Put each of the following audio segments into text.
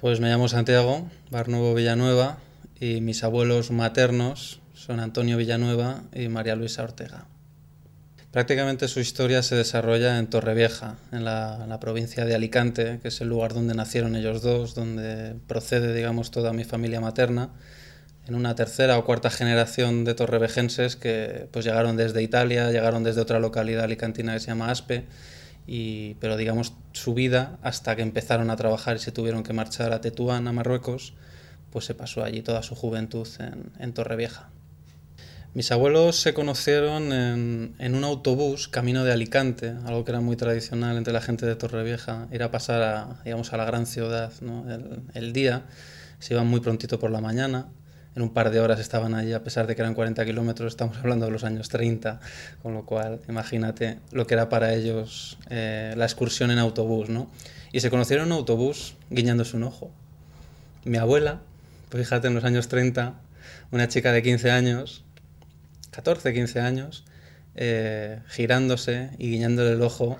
Pues me llamo Santiago Barnuevo Villanueva y mis abuelos maternos son Antonio Villanueva y María Luisa Ortega. Prácticamente su historia se desarrolla en Torrevieja, en la provincia de Alicante, que es el lugar donde nacieron ellos dos, donde procede, digamos, toda mi familia materna, en una tercera o cuarta generación de torrevejenses que pues llegaron desde Italia, llegaron desde otra localidad alicantina que se llama Aspe, pero digamos su vida hasta que empezaron a trabajar y se tuvieron que marchar a Tetuán, a Marruecos, pues se pasó allí toda su juventud en Torrevieja. Mis abuelos se conocieron en un autobús camino de Alicante, algo que era muy tradicional entre la gente de Torrevieja, ir a pasar digamos, a la gran ciudad, ¿no? El día. Se iban muy prontito por la mañana, en un par de horas estaban allí, a pesar de que eran 40 kilómetros, estamos hablando de los años 30, con lo cual imagínate lo que era para ellos la excursión en autobús, ¿no? Y se conocieron en un autobús guiñándose un ojo. Mi abuela, pues fíjate, en los años 30, una chica de 15 años, 14, 15 años, girándose y guiñándole el ojo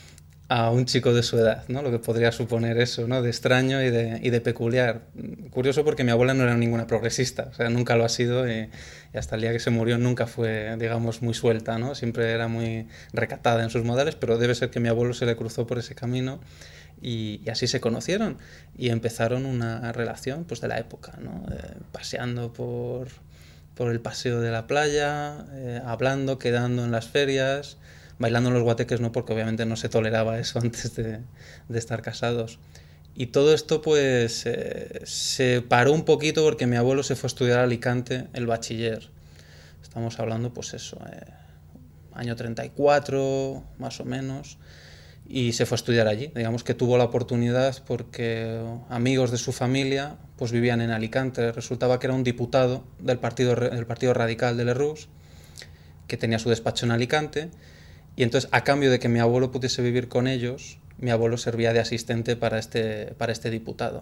a un chico de su edad, ¿no? Lo que podría suponer eso, ¿no? De extraño y de peculiar. Curioso porque mi abuela no era ninguna progresista, o sea, nunca lo ha sido y hasta el día que se murió nunca fue, digamos, muy suelta, ¿no? Siempre era muy recatada en sus modales, pero debe ser que mi abuelo se le cruzó por ese camino y así se conocieron y empezaron una relación, pues, de la época, ¿no? Paseando por el paseo de la playa, hablando, quedando en las ferias, bailando en los guateques, no, porque obviamente no se toleraba eso antes de estar casados. Y todo esto pues se paró un poquito porque mi abuelo se fue a estudiar a Alicante el bachiller. Estamos hablando pues eso, año 34 más o menos, y se fue a estudiar allí. Digamos que tuvo la oportunidad porque amigos de su familia pues vivían en Alicante. Resultaba que era un diputado del partido Radical de Lerroux, que tenía su despacho en Alicante, y entonces a cambio de que mi abuelo pudiese vivir con ellos, mi abuelo servía de asistente para este diputado.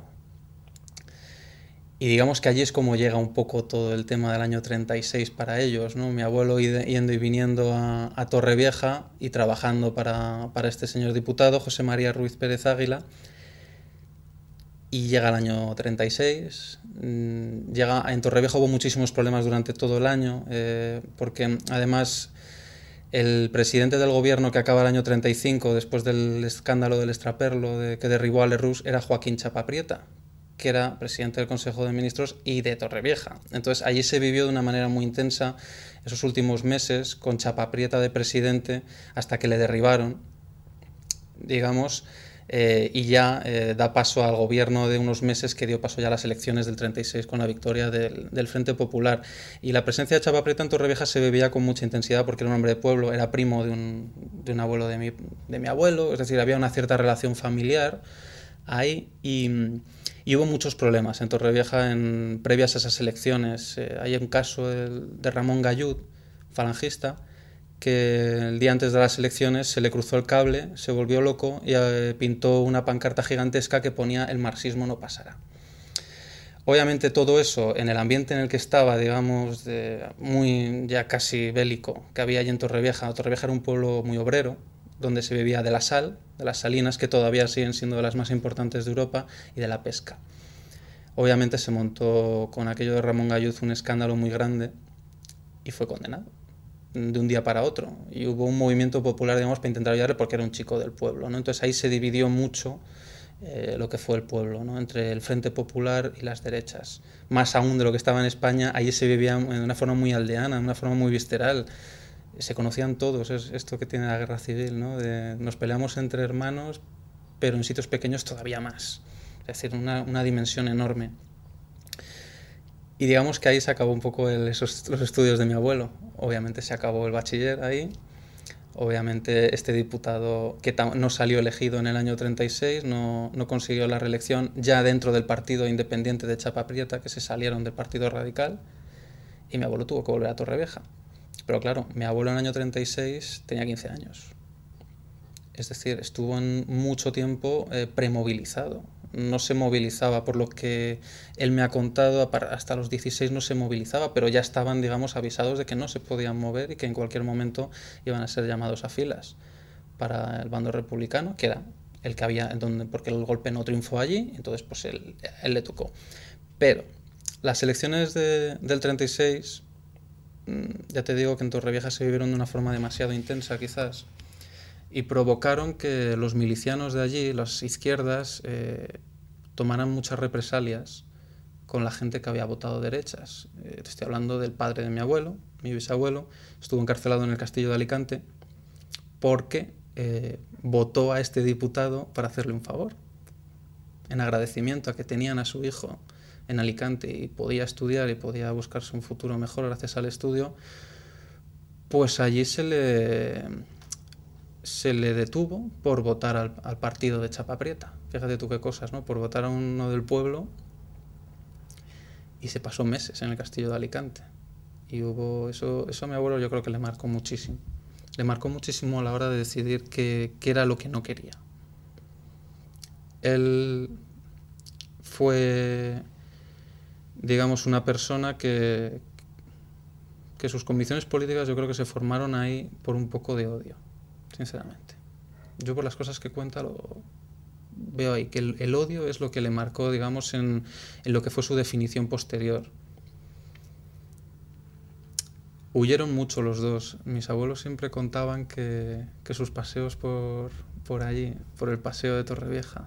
Y digamos que allí es como llega un poco todo el tema del año 36 para ellos, ¿no? Mi abuelo yendo y viniendo a Torrevieja y trabajando para este señor diputado, José María Ruiz Pérez Águila. Y llega el año 36, en Torrevieja hubo muchísimos problemas durante todo el año, porque además el presidente del gobierno que acaba el año 35, después del escándalo del extraperlo que derribó a Lerroux, era Joaquín Chapaprieta, que era presidente del Consejo de Ministros y de Torrevieja. Entonces allí se vivió de una manera muy intensa esos últimos meses con Chapaprieta de presidente hasta que le derribaron, digamos, y ya da paso al gobierno de unos meses que dio paso ya a las elecciones del 36 con la victoria del Frente Popular. Y la presencia de Chapaprieta en Torrevieja se vivía con mucha intensidad porque era un hombre de pueblo, era primo de un abuelo de mi abuelo, es decir, había una cierta relación familiar ahí y hubo muchos problemas en Torrevieja previas a esas elecciones. Hay un caso de Ramón Gallud, falangista, que el día antes de las elecciones se le cruzó el cable, se volvió loco y pintó una pancarta gigantesca que ponía "el marxismo no pasará". Obviamente todo eso, en el ambiente en el que estaba, digamos, muy ya casi bélico, que había allí en Torrevieja. Torrevieja era un pueblo muy obrero, donde se vivía de la sal, de las salinas, que todavía siguen siendo de las más importantes de Europa, y de la pesca. Obviamente se montó con aquello de Ramón Galluz un escándalo muy grande y fue condenado de un día para otro. Y hubo un movimiento popular, digamos, para intentar ayudarle porque era un chico del pueblo, ¿no? Entonces ahí se dividió mucho lo que fue el pueblo, ¿no? Entre el Frente Popular y las derechas. Más aún de lo que estaba en España, ahí se vivía de una forma muy aldeana, de una forma muy visceral. Se conocían todos, es esto que tiene la guerra civil, ¿no? Nos peleamos entre hermanos, pero en sitios pequeños todavía más. Es decir, una dimensión enorme. Y digamos que ahí se acabó un poco los estudios de mi abuelo. Obviamente se acabó el bachiller ahí. Obviamente este diputado que no salió elegido en el año 36, no consiguió la reelección ya dentro del partido independiente de Chapaprieta, que se salieron del Partido Radical, y mi abuelo tuvo que volver a Torrevieja. Pero claro, mi abuelo en el año 36 tenía 15 años. Es decir, estuvo mucho tiempo premovilizado. No se movilizaba, por lo que él me ha contado, hasta los 16 no se movilizaba, pero ya estaban, digamos, avisados de que no se podían mover y que en cualquier momento iban a ser llamados a filas para el bando republicano, que era el que había, porque el golpe no triunfó allí, entonces pues él le tocó. Pero las elecciones del 36, ya te digo que en Torrevieja se vivieron de una forma demasiado intensa quizás, y provocaron que los milicianos de allí, las izquierdas, tomaran muchas represalias con la gente que había votado derechas. Te estoy hablando del padre de mi abuelo, mi bisabuelo, estuvo encarcelado en el castillo de Alicante porque votó a este diputado para hacerle un favor. En agradecimiento a que tenían a su hijo en Alicante y podía estudiar y podía buscarse un futuro mejor gracias al estudio, pues allí se le detuvo por votar al partido de Chapa Prieta. Fíjate tú qué cosas, ¿no? Por votar a uno del pueblo, y se pasó meses en el castillo de Alicante. Y hubo eso a mi abuelo yo creo que le marcó muchísimo. Le marcó muchísimo a la hora de decidir qué era lo que no quería. Él fue, digamos, una persona que sus convicciones políticas yo creo que se formaron ahí por un poco de odio, sinceramente. Yo por las cosas que cuenta veo ahí que el odio es lo que le marcó, digamos, en lo que fue su definición posterior. Huyeron mucho los dos. Mis abuelos siempre contaban que sus paseos por allí, por el paseo de Torrevieja,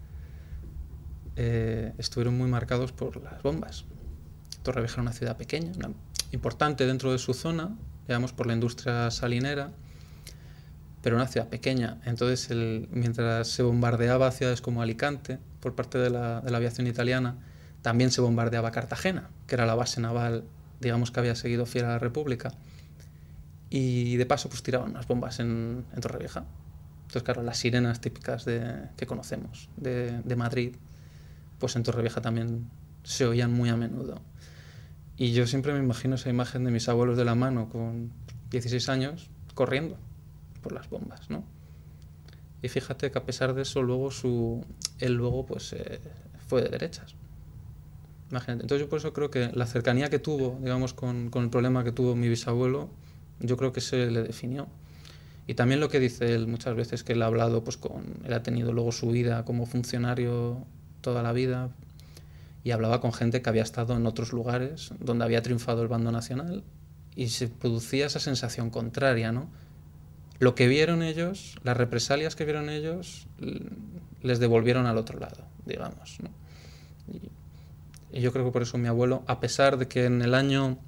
estuvieron muy marcados por las bombas. Torrevieja era una ciudad pequeña, importante dentro de su zona, digamos, por la industria salinera, pero una ciudad pequeña. Entonces, mientras se bombardeaba ciudades como Alicante por parte de la aviación italiana, también se bombardeaba Cartagena, que era la base naval, digamos, que había seguido fiel a la República. Y de paso, pues tiraban unas bombas en Torrevieja. Entonces, claro, las sirenas típicas que conocemos de Madrid, pues en Torrevieja también se oían muy a menudo. Y yo siempre me imagino esa imagen de mis abuelos de la mano con 16 años corriendo por las bombas, ¿no? Y fíjate que a pesar de eso él luego pues fue de derechas. Imagínate. Entonces yo por eso creo que la cercanía que tuvo, digamos, con el problema que tuvo mi bisabuelo, yo creo que se le definió. Y también lo que dice él muchas veces, que él ha hablado, pues él ha tenido luego su vida como funcionario toda la vida, y hablaba con gente que había estado en otros lugares donde había triunfado el bando nacional, y se producía esa sensación contraria, ¿no? Lo que vieron ellos, las represalias que vieron ellos, les devolvieron al otro lado, digamos, ¿no? Y yo creo que por eso mi abuelo, a pesar de que en el año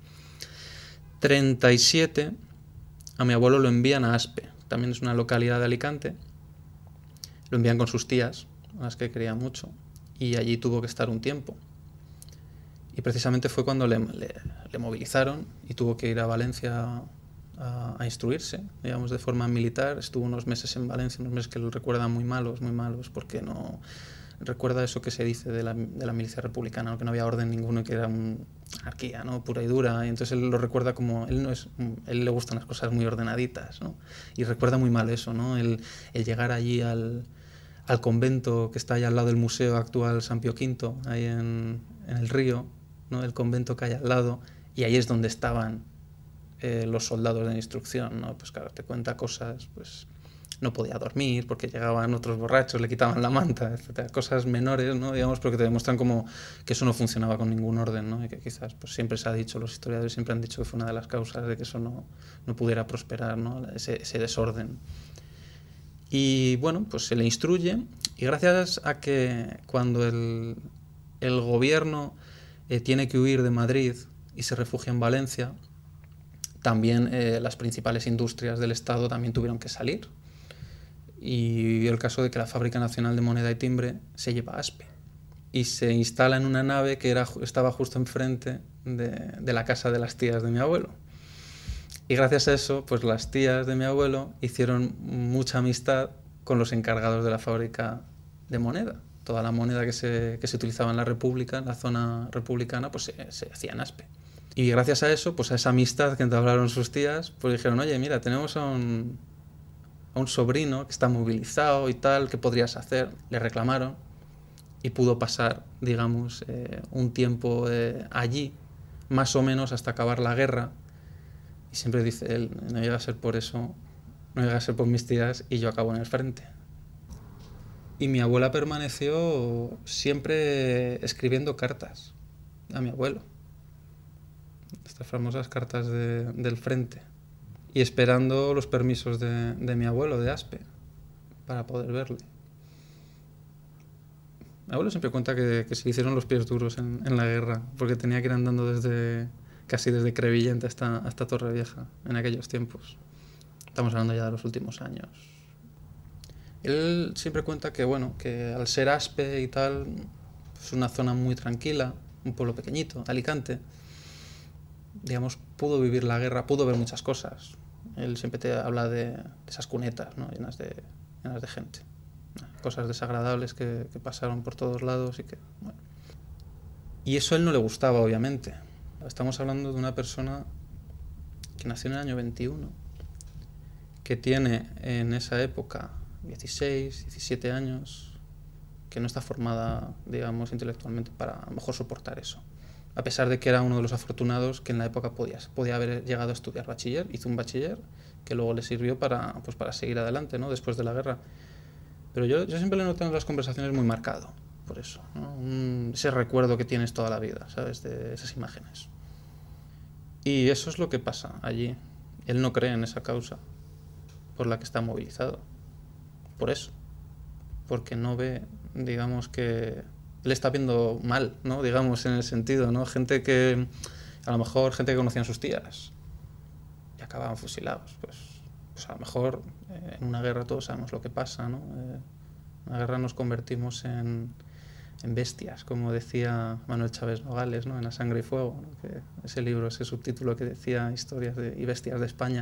37 a mi abuelo lo envían a Aspe, también es una localidad de Alicante, lo envían con sus tías, a las que quería mucho, y allí tuvo que estar un tiempo. Y precisamente fue cuando le movilizaron y tuvo que ir a Valencia a instruirse, digamos, de forma militar. Estuvo unos meses en Valencia, unos meses que lo recuerda muy malos, porque no recuerda eso que se dice de la milicia republicana, ¿no? Que no había orden ninguno y que era una anarquía, ¿no? Pura y dura. Y entonces él lo recuerda como, él le gustan las cosas muy ordenaditas, ¿no? Y recuerda muy mal eso, ¿no? El llegar allí al convento que está ahí al lado del museo actual San Pío V, ahí en el río, ¿no? El convento que hay al lado, y ahí es donde estaban los soldados de instrucción, ¿no? Pues claro, te cuenta cosas, pues no podía dormir porque llegaban otros borrachos, le quitaban la manta, etcétera. Cosas menores, ¿no? Digamos, porque te demuestran como que eso no funcionaba con ningún orden, ¿no? Y que quizás pues siempre se ha dicho, los historiadores siempre han dicho que fue una de las causas de que eso no pudiera prosperar, ¿no? Ese desorden. Y bueno, pues se le instruye, y gracias a que cuando el gobierno tiene que huir de Madrid y se refugia en Valencia, también las principales industrias del Estado también tuvieron que salir. Y el caso de que la Fábrica Nacional de Moneda y Timbre se lleva a Aspe y se instala en una nave que estaba justo enfrente de la casa de las tías de mi abuelo. Y gracias a eso, pues las tías de mi abuelo hicieron mucha amistad con los encargados de la fábrica de moneda. Toda la moneda que se utilizaba en la República, en la zona republicana, pues se hacía en Aspe. Y gracias a eso, pues a esa amistad que entablaron sus tías, pues dijeron, oye, mira, tenemos a un sobrino que está movilizado y tal, ¿qué podrías hacer? Le reclamaron y pudo pasar, digamos, un tiempo allí, más o menos hasta acabar la guerra. Y siempre dice él, no llega a ser por eso, no llega a ser por mis tías y yo acabo en el frente. Y mi abuela permaneció siempre escribiendo cartas a mi abuelo. Estas famosas cartas del frente. Y esperando los permisos de mi abuelo, de Aspe, para poder verle. Mi abuelo siempre cuenta que se le hicieron los pies duros en la guerra, porque tenía que ir andando casi desde Crevillente hasta Torrevieja, en aquellos tiempos. Estamos hablando ya de los últimos años. Él siempre cuenta que, bueno, que al ser Aspe y tal, es una zona muy tranquila, un pueblo pequeñito, Alicante, digamos, pudo vivir la guerra, pudo ver muchas cosas. Él siempre te habla de esas cunetas, ¿no? llenas de gente. Cosas desagradables que pasaron por todos lados y que, bueno. Y eso a él no le gustaba, obviamente. Estamos hablando de una persona que nació en el año 21, que tiene en esa época 16, 17 años, que no está formada, digamos, intelectualmente para a lo mejor soportar eso. A pesar de que era uno de los afortunados que en la época podía haber llegado a estudiar bachiller, hizo un bachiller que luego le sirvió para seguir adelante, ¿no? Después de la guerra. Pero yo siempre le noto en las conversaciones muy marcado, por eso, ¿no? Ese recuerdo que tienes toda la vida, ¿sabes? De esas imágenes. Y eso es lo que pasa allí. Él no cree en esa causa por la que está movilizado. Por eso. Porque no ve, digamos, que le está viendo mal, ¿no? Digamos, en el sentido, ¿no? Gente que, a lo mejor, gente que conocían sus tías y acababan fusilados. Pues a lo mejor en una guerra todos sabemos lo que pasa, ¿no? En una guerra nos convertimos en bestias, como decía Manuel Chávez Nogales, ¿no? En A Sangre y Fuego, ¿no? Que ese libro, ese subtítulo que decía Historias y Bestias de España.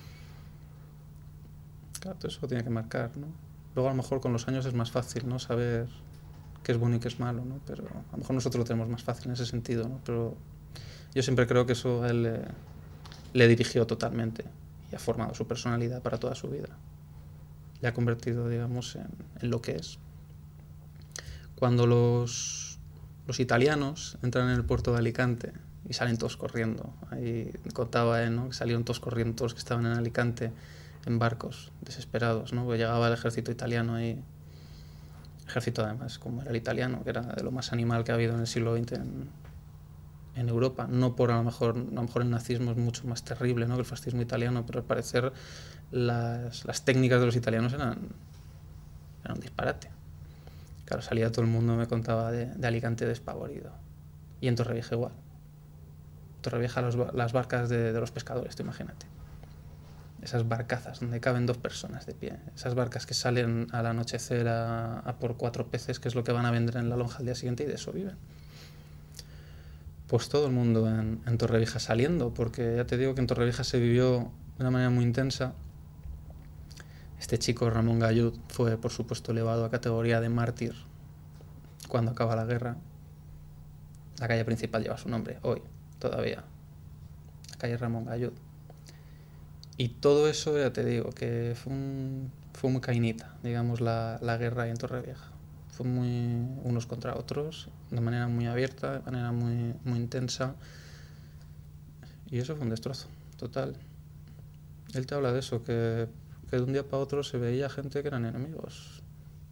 Claro, todo eso tiene que marcar, ¿no? Luego a lo mejor con los años es más fácil, ¿no? Saber qué es bueno y qué es malo, ¿no? Pero a lo mejor nosotros lo tenemos más fácil en ese sentido, ¿no? Pero yo siempre creo que eso a él le dirigió totalmente y ha formado su personalidad para toda su vida. Le ha convertido, digamos, en lo que es. Cuando los italianos entran en el puerto de Alicante y salen todos corriendo, ahí contaba él, ¿no? Que salieron todos corriendo, todos los que estaban en Alicante, en barcos, desesperados, ¿no? Porque llegaba el ejército italiano ahí, ejército además, como era el italiano, que era de lo más animal que ha habido en el siglo XX en Europa. No por a lo mejor el nazismo es mucho más terrible, ¿no? Que el fascismo italiano, pero al parecer las técnicas de los italianos eran un disparate. Claro, salía todo el mundo, me contaba de Alicante despavorido. Y en Torrevieja igual. Torrevieja las barcas de los pescadores, tú imagínate. Esas barcazas donde caben 2 personas de pie. Esas barcas que salen al anochecer a por 4 peces, que es lo que van a vender en la lonja al día siguiente, y de eso viven. Pues todo el mundo en Torrevieja saliendo, porque ya te digo que en Torrevieja se vivió de una manera muy intensa. Este chico, Ramón Gallud, fue por supuesto elevado a categoría de mártir cuando acaba la guerra. La calle principal lleva su nombre, hoy, todavía. La calle Ramón Gallud. Y todo eso, ya te digo, que fue muy cainita, digamos, la guerra ahí en Torrevieja. Fue muy unos contra otros, de manera muy abierta, de manera muy, muy intensa. Y eso fue un destrozo, total. Él te habla de eso, que de un día para otro se veía gente que eran enemigos.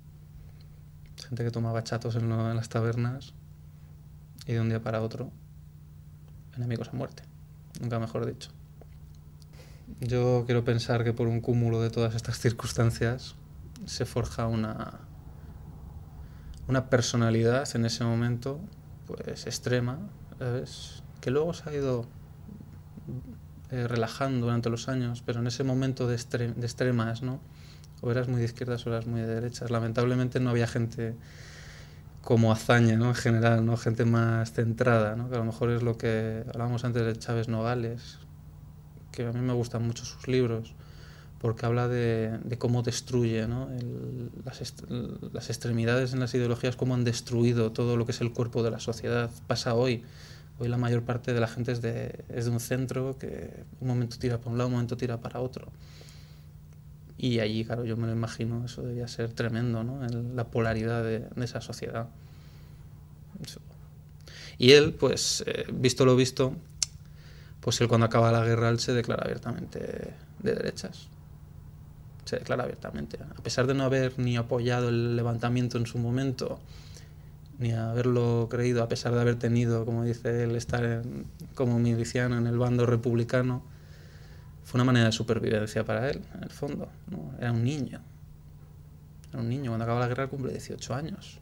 Gente que tomaba chatos en las tabernas y de un día para otro enemigos a muerte, nunca mejor dicho. Yo quiero pensar que por un cúmulo de todas estas circunstancias se forja una personalidad en ese momento pues extrema, ¿sabes? Que luego se ha ido relajando durante los años, pero en ese momento de extremas, ¿no? O eras muy de izquierdas o eras muy de derechas. Lamentablemente no había gente como Azaña, ¿no? En general, ¿no? Gente más centrada, ¿no? Que a lo mejor es lo que hablábamos antes de Chávez Nogales, que a mí me gustan mucho sus libros, porque habla de cómo destruye, ¿no? Las extremidades en las ideologías, cómo han destruido todo lo que es el cuerpo de la sociedad. Pasa hoy. Hoy la mayor parte de la gente es de un centro que un momento tira para un lado, un momento tira para otro. Y allí, claro, yo me lo imagino, eso debía ser tremendo, ¿no? La polaridad de esa sociedad. Eso. Y él, pues, visto lo visto, pues él cuando acaba la guerra él se declara abiertamente de derechas. se declara abiertamente. A pesar de no haber ni apoyado el levantamiento en su momento, ni haberlo creído, a pesar de haber tenido, como dice él, estar como miliciano en el bando republicano, fue una manera de supervivencia para él, en el fondo, ¿no? Era un niño. Era un niño, cuando acaba la guerra cumple 18 años.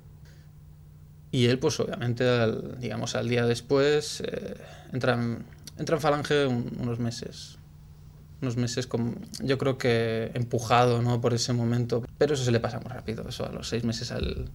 Y él, pues obviamente, al día después, entra en Falange unos meses. Unos meses, yo creo que empujado, ¿no?, por ese momento. Pero eso se le pasa muy rápido. Eso a los 6 meses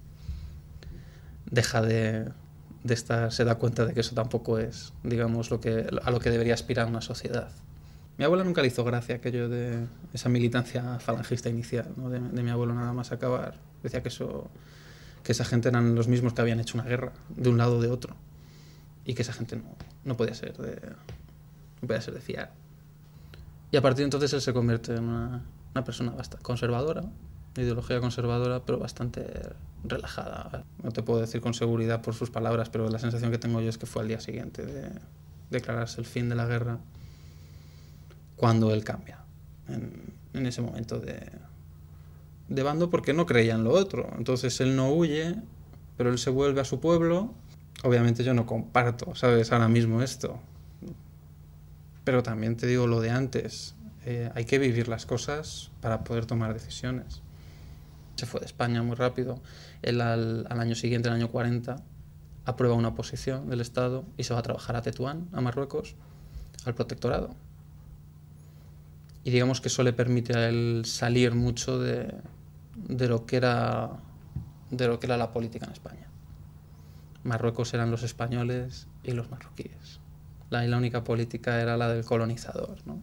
deja de estar, se da cuenta de que eso tampoco es, digamos, a lo que debería aspirar una sociedad. Mi abuela nunca le hizo gracia aquello de esa militancia falangista inicial, ¿no?, de mi abuelo nada más acabar. Decía que esa gente eran los mismos que habían hecho una guerra, de un lado o de otro. Y que esa gente no podía ser de fiar. Y a partir de entonces él se convierte en una persona bastante conservadora, de ideología conservadora, pero bastante relajada. No te puedo decir con seguridad por sus palabras, pero la sensación que tengo yo es que fue al día siguiente de declararse el fin de la guerra cuando él cambia en ese momento de bando, porque no creía en lo otro. Entonces él no huye, pero él se vuelve a su pueblo. Obviamente yo no comparto, ¿sabes?, ahora mismo esto. Pero también te digo lo de antes. Hay que vivir las cosas para poder tomar decisiones. Se fue de España muy rápido. Él al año siguiente, el año 40, aprueba una oposición del Estado y se va a trabajar a Tetuán, a Marruecos, al protectorado. Y digamos que eso le permite a él salir mucho de lo que era la política en España. Marruecos eran los españoles y los marroquíes. La única política era la del colonizador, ¿no?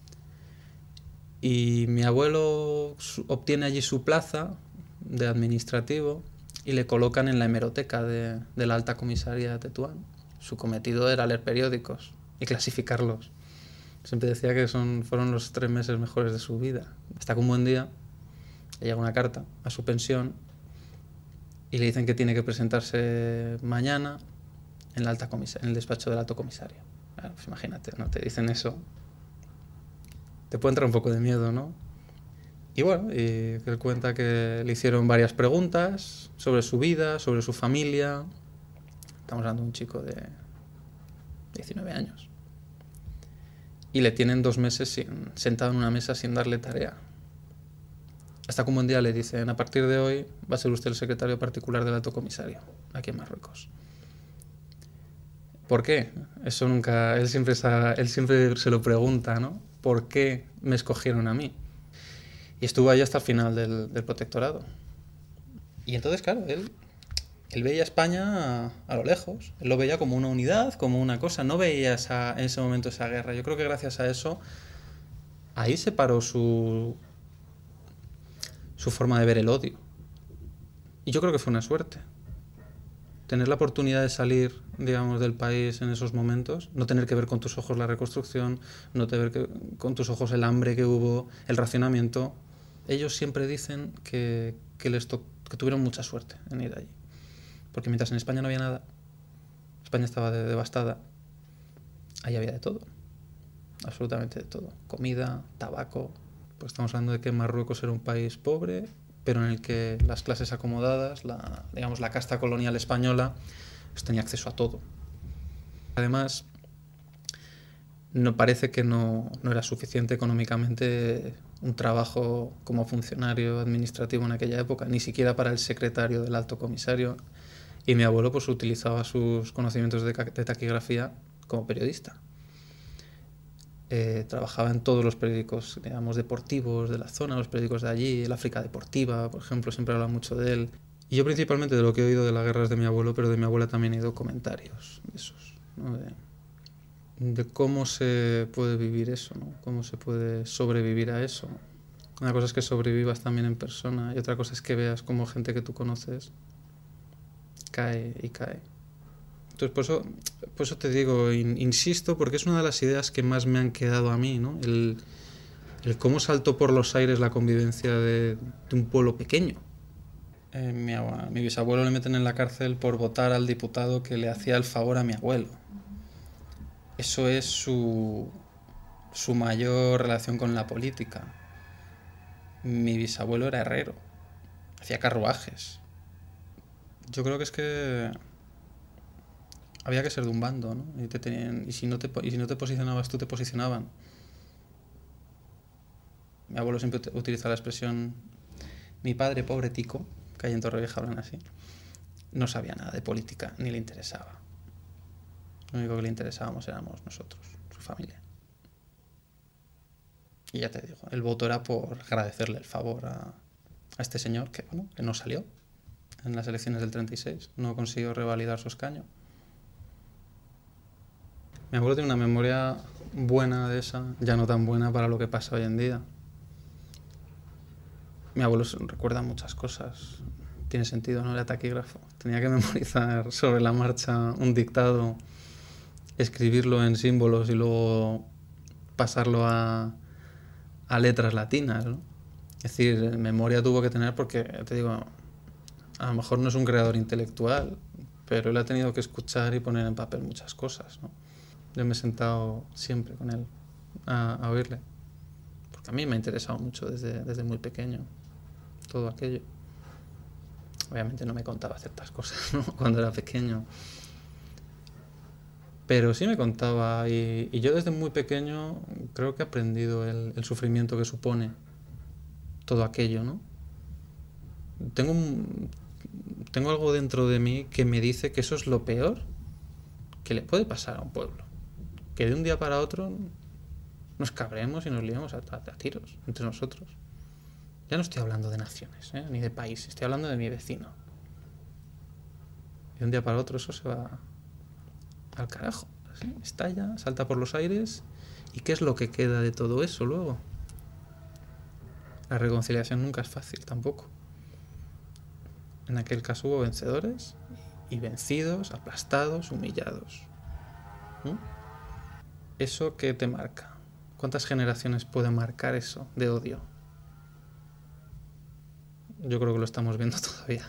Y mi abuelo obtiene allí su plaza de administrativo y le colocan en la hemeroteca de la Alta Comisaría de Tetuán. Su cometido era leer periódicos y clasificarlos. Siempre decía que fueron los 3 meses mejores de su vida. Hasta que un buen día le llega una carta a su pensión y le dicen que tiene que presentarse mañana en el despacho del alto comisario. Claro, pues imagínate, ¿no? Te dicen eso. Te puede entrar un poco de miedo, ¿no? Y bueno, y él cuenta que le hicieron varias preguntas sobre su vida, sobre su familia. Estamos hablando de un chico de 19 años. Y le tienen 2 meses sentado en una mesa sin darle tarea. Hasta que un buen día le dicen: a partir de hoy va a ser usted el secretario particular del alto comisario, aquí en Marruecos. ¿Por qué? Eso nunca... Él siempre se lo pregunta, ¿no? ¿Por qué me escogieron a mí? Y estuvo ahí hasta el final del protectorado. Y entonces, claro, él veía a España a lo lejos. Él lo veía como una unidad, como una cosa. No veía en ese momento esa guerra. Yo creo que gracias a eso, ahí se paró su forma de ver el odio. Y yo creo que fue una suerte. Tener la oportunidad de salir, digamos, del país en esos momentos, no tener que ver con tus ojos la reconstrucción, no tener que ver con tus ojos el hambre que hubo, el racionamiento. Ellos siempre dicen que tuvieron mucha suerte en ir allí. Porque mientras en España no había nada, España estaba devastada, ahí había de todo, absolutamente de todo. Comida, tabaco. Pues estamos hablando de que Marruecos era un país pobre, pero en el que las clases acomodadas, la casta colonial española, pues tenía acceso a todo. Además, parece que no era suficiente económicamente un trabajo como funcionario administrativo en aquella época, ni siquiera para el secretario del alto comisario. Y mi abuelo pues utilizaba sus conocimientos de taquigrafía como periodista. Trabajaba en todos los periódicos, digamos, deportivos de la zona, los periódicos de allí, el África Deportiva, por ejemplo, siempre habla mucho de él. Y yo principalmente de lo que he oído de las guerras de mi abuelo, pero de mi abuela también he oído comentarios de esos, ¿no? De cómo se puede vivir eso, ¿no? Cómo se puede sobrevivir a eso. Una cosa es que sobrevivas también en persona y otra cosa es que veas cómo gente que tú conoces cae y cae. Entonces, por eso te digo, insisto, porque es una de las ideas que más me han quedado a mí, ¿no? El cómo saltó por los aires la convivencia de un pueblo pequeño. Mi bisabuelo le meten en la cárcel por votar al diputado que le hacía el favor a mi abuelo. Eso es su mayor relación con la política. Mi bisabuelo era herrero, hacía carruajes. Yo creo que es que había que ser de un bando, ¿no? Y si no te posicionabas tú, te posicionaban. Mi abuelo siempre utiliza la expresión mi padre, pobre tico, que hay en Torrevieja hablan así, no sabía nada de política, ni le interesaba. Lo único que le interesábamos éramos nosotros, su familia. Y ya te digo, el voto era por agradecerle el favor a este señor que, bueno, que no salió en las elecciones del 36, no consiguió revalidar su escaño. Mi abuelo tiene una memoria buena de esa, ya no tan buena para lo que pasa hoy en día. Mi abuelo recuerda muchas cosas. Tiene sentido, ¿no? Era taquígrafo. Tenía que memorizar sobre la marcha un dictado, escribirlo en símbolos y luego pasarlo a letras latinas, ¿no? Es decir, memoria tuvo que tener porque, te digo, a lo mejor no es un creador intelectual, pero él ha tenido que escuchar y poner en papel muchas cosas, ¿no? Yo me he sentado siempre con él a oírle, porque a mí me ha interesado mucho desde muy pequeño todo aquello. Obviamente no me contaba ciertas cosas, ¿no? Cuando era pequeño, pero sí me contaba y yo desde muy pequeño creo que he aprendido el sufrimiento que supone todo aquello, ¿no? Tengo, tengo algo dentro de mí que me dice que eso es lo peor que le puede pasar a un pueblo. Que de un día para otro nos cabremos y nos liemos a tiros entre nosotros. Ya no estoy hablando de naciones, ni de países, estoy hablando de mi vecino. Y de un día para otro eso se va al carajo. ¿Sí? Estalla, salta por los aires. ¿Y qué es lo que queda de todo eso luego? La reconciliación nunca es fácil tampoco. En aquel caso hubo vencedores y vencidos, aplastados, humillados. ¿Mm? ¿Eso qué te marca? ¿Cuántas generaciones puede marcar eso de odio? Yo creo que lo estamos viendo todavía.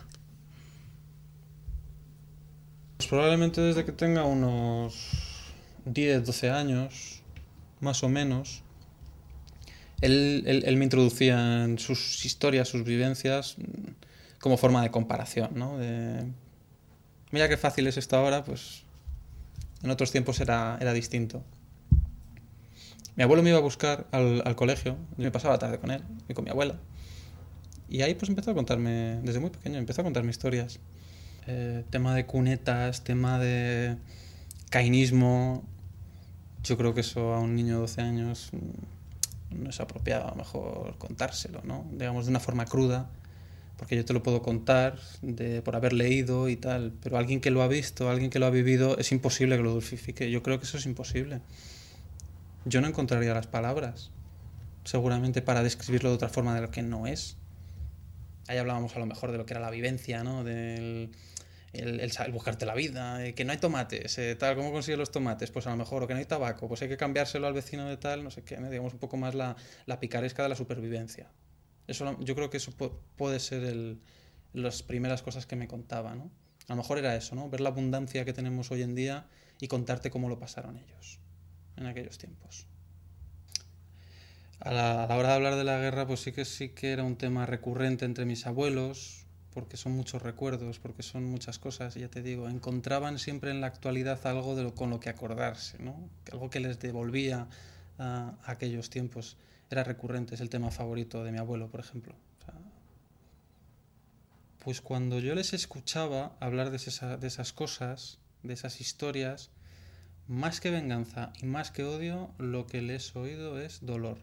Pues probablemente desde que tenga unos 10, 12 años, más o menos, él me introducía en sus historias, sus vivencias, como forma de comparación, ¿no? Mira qué fácil es esto ahora, pues en otros tiempos era distinto. Mi abuelo me iba a buscar al colegio, y me pasaba la tarde con él y con mi abuela. Y ahí pues empezó a contarme, desde muy pequeño, empezó a contarme historias. Tema de cunetas, tema de cainismo. Yo creo que eso a un niño de 12 años no es apropiado, a lo mejor contárselo, ¿no? Digamos de una forma cruda, porque yo te lo puedo contar por haber leído y tal, pero alguien que lo ha visto, alguien que lo ha vivido, es imposible que lo dulcifique. Yo creo que eso es imposible. Yo no encontraría las palabras, seguramente, para describirlo de otra forma de lo que no es. Ahí hablábamos a lo mejor de lo que era la vivencia, ¿no? El buscarte la vida, que no hay tomates, tal, ¿cómo consigues los tomates? Pues a lo mejor, o que no hay tabaco, pues hay que cambiárselo al vecino de tal, no sé qué, ¿no? Digamos un poco más la picaresca de la supervivencia. Eso, yo creo que eso puede ser las primeras cosas que me contaba, ¿no? A lo mejor era eso, ¿no? Ver la abundancia que tenemos hoy en día y contarte cómo lo pasaron ellos en aquellos tiempos. A la hora de hablar de la guerra, pues sí que era un tema recurrente entre mis abuelos, porque son muchos recuerdos, porque son muchas cosas, y ya te digo, encontraban siempre en la actualidad algo con lo que acordarse, ¿no? Algo que les devolvía a aquellos tiempos. Era recurrente, es el tema favorito de mi abuelo, por ejemplo. O sea, pues cuando yo les escuchaba hablar de esas cosas, de esas historias, más que venganza y más que odio, lo que les he oído es dolor.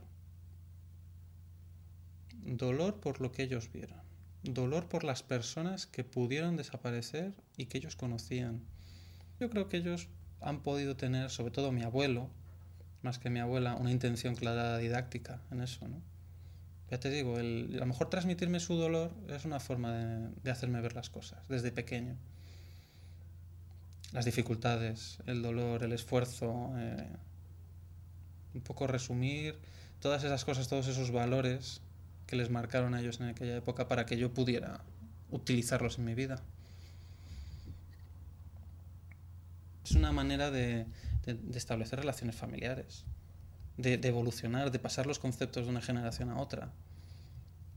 Dolor por lo que ellos vieron. Dolor por las personas que pudieron desaparecer y que ellos conocían. Yo creo que ellos han podido tener, sobre todo mi abuelo, más que mi abuela, una intención clara didáctica en eso, ¿no? Ya te digo, a lo mejor transmitirme su dolor es una forma de hacerme ver las cosas desde pequeño. Las dificultades, el dolor, el esfuerzo, un poco resumir todas esas cosas, todos esos valores que les marcaron a ellos en aquella época para que yo pudiera utilizarlos en mi vida. Es una manera de establecer relaciones familiares, de evolucionar, de pasar los conceptos de una generación a otra.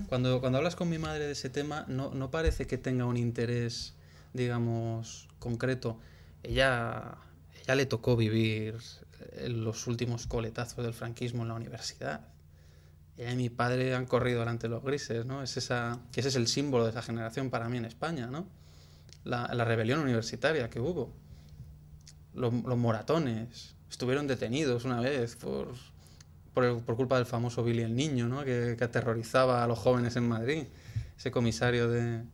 Cuando hablas con mi madre de ese tema, no parece que tenga un interés, digamos, concreto. Ella le tocó vivir los últimos coletazos del franquismo en la universidad. Ella y mi padre han corrido delante de los grises, ¿no? Que ese es el símbolo de esa generación para mí en España, ¿no? La rebelión universitaria que hubo. Los moratones estuvieron detenidos una vez por culpa del famoso Billy el Niño, ¿no? Que aterrorizaba a los jóvenes en Madrid, ese comisario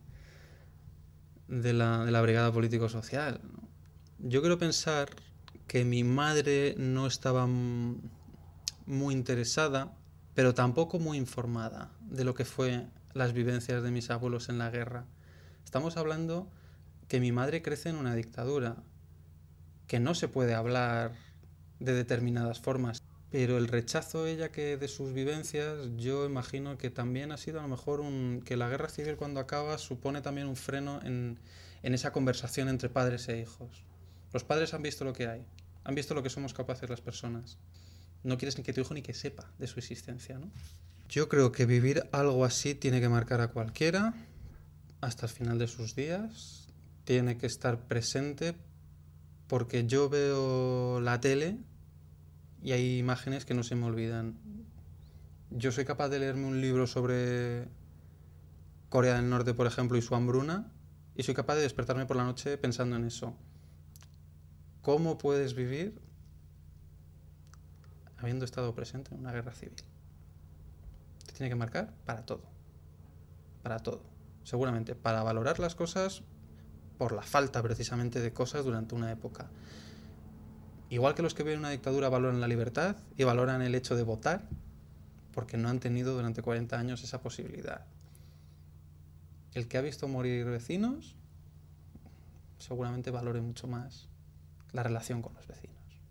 de la Brigada Político-Social, ¿no? Yo quiero pensar que mi madre no estaba muy interesada, pero tampoco muy informada de lo que fue las vivencias de mis abuelos en la guerra. Estamos hablando que mi madre crece en una dictadura, que no se puede hablar de determinadas formas, pero el rechazo ella que de sus vivencias, yo imagino que también ha sido a lo mejor que la guerra civil cuando acaba supone también un freno en esa conversación entre padres e hijos. Los padres han visto lo que hay, han visto lo que somos capaces las personas. No quieres ni que tu hijo ni que sepa de su existencia, ¿no? Yo creo que vivir algo así tiene que marcar a cualquiera hasta el final de sus días. Tiene que estar presente porque yo veo la tele y hay imágenes que no se me olvidan. Yo soy capaz de leerme un libro sobre Corea del Norte, por ejemplo, y su hambruna, y soy capaz de despertarme por la noche pensando en eso. ¿Cómo puedes vivir habiendo estado presente en una guerra civil? Te tiene que marcar para todo. Para todo. Seguramente para valorar las cosas por la falta precisamente de cosas durante una época. Igual que los que viven una dictadura valoran la libertad y valoran el hecho de votar, porque no han tenido durante 40 años esa posibilidad. El que ha visto morir vecinos seguramente valore mucho más la relación con los vecinos.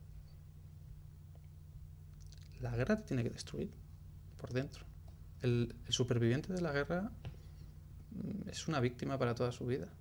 La guerra te tiene que destruir por dentro. El superviviente de la guerra es una víctima para toda su vida.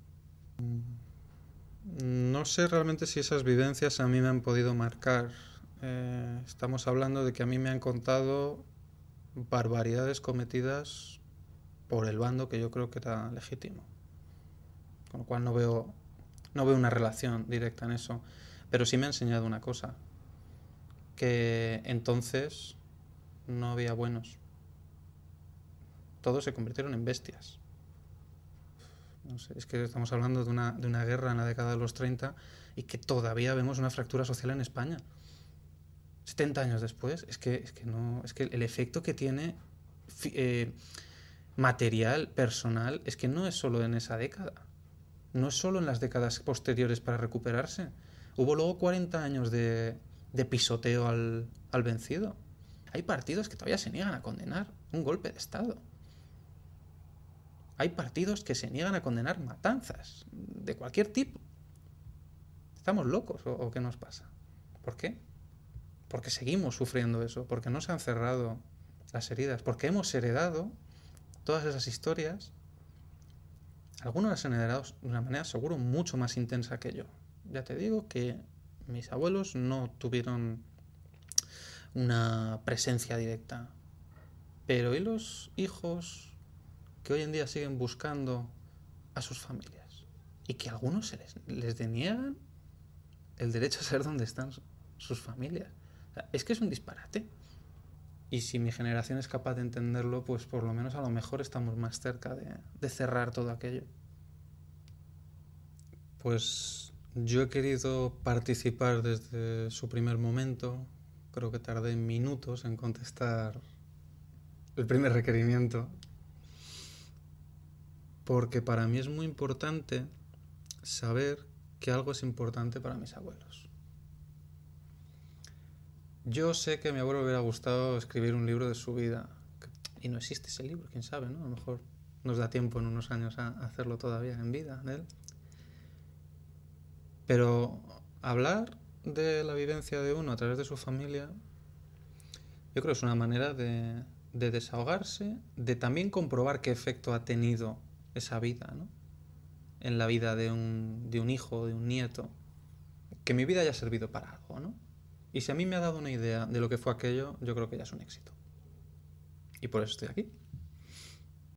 No sé realmente si esas vivencias a mí me han podido marcar. Estamos hablando de que a mí me han contado barbaridades cometidas por el bando que yo creo que era legítimo. Con lo cual no veo una relación directa en eso. Pero sí me ha enseñado una cosa, que entonces no había buenos. Todos se convirtieron en bestias. No sé, es que estamos hablando de una guerra en la década de los 30 y que todavía vemos una fractura social en España. 70 años después, es que el efecto que tiene material, personal, es que no es solo en esa década. No es solo en las décadas posteriores para recuperarse. Hubo luego 40 años de pisoteo al vencido. Hay partidos que todavía se niegan a condenar un golpe de Estado. Hay partidos que se niegan a condenar matanzas de cualquier tipo. ¿Estamos locos o qué nos pasa? ¿Por qué? Porque seguimos sufriendo eso, porque no se han cerrado las heridas, porque hemos heredado todas esas historias. Algunos las han heredado de una manera seguro mucho más intensa que yo. Ya te digo que mis abuelos no tuvieron una presencia directa. Pero ¿y los hijos que hoy en día siguen buscando a sus familias? Y que a algunos les deniegan el derecho a saber dónde están sus familias. O sea, es que es un disparate. Y si mi generación es capaz de entenderlo, pues por lo menos a lo mejor estamos más cerca de cerrar todo aquello. Pues yo he querido participar desde su primer momento. Creo que tardé minutos en contestar el primer requerimiento. Porque para mí es muy importante saber que algo es importante para mis abuelos. Yo sé que a mi abuelo le hubiera gustado escribir un libro de su vida. Y no existe ese libro, quién sabe, ¿no? A lo mejor nos da tiempo en unos años a hacerlo todavía en vida de él. Pero hablar de la vivencia de uno a través de su familia, yo creo que es una manera de desahogarse, de también comprobar qué efecto ha tenido esa vida, ¿no? En la vida de un hijo, de un nieto. Que mi vida haya servido para algo, ¿no? Y si a mí me ha dado una idea de lo que fue aquello, yo creo que ya es un éxito. Y por eso estoy aquí.